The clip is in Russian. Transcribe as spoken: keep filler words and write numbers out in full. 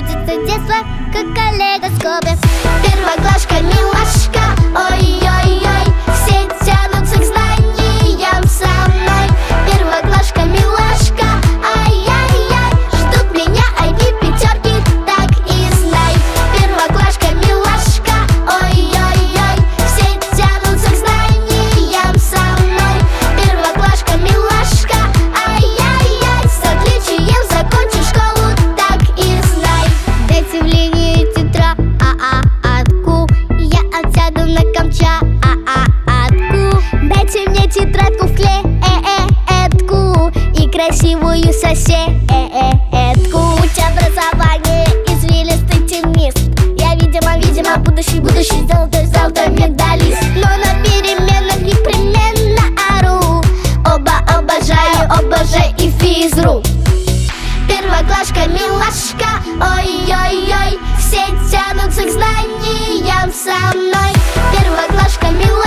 Крутится детство, как калейдоскопе. Первоклашка, милашка, ой-ой-ой, все тянутся к знаниям со мной. Первоклашка, милашка, ай-яй-яй, ждут меня одни пятерки, так и знай. Первоклашка, милашка, ой-ой-ой, все тянутся к знаниям со мной. Первоклашка, милашка, ай-яй-яй, с отличием закончи школу, так и знай. Дайте в линии тетрадку, я отсяду на Камчатку. Дайте мне тетрадку в клетку и красивую соседку. Путь образования извилистый тенист. Я, видимо, видимо, будущий, будущий золотой, золотой медалист. Но на переменах непременно ору: оба обожаю, обожаю и физру. Первоклашка, милашка, ой-ой-ой, все тянутся к знаниям со мной. Первоклашка, милашка,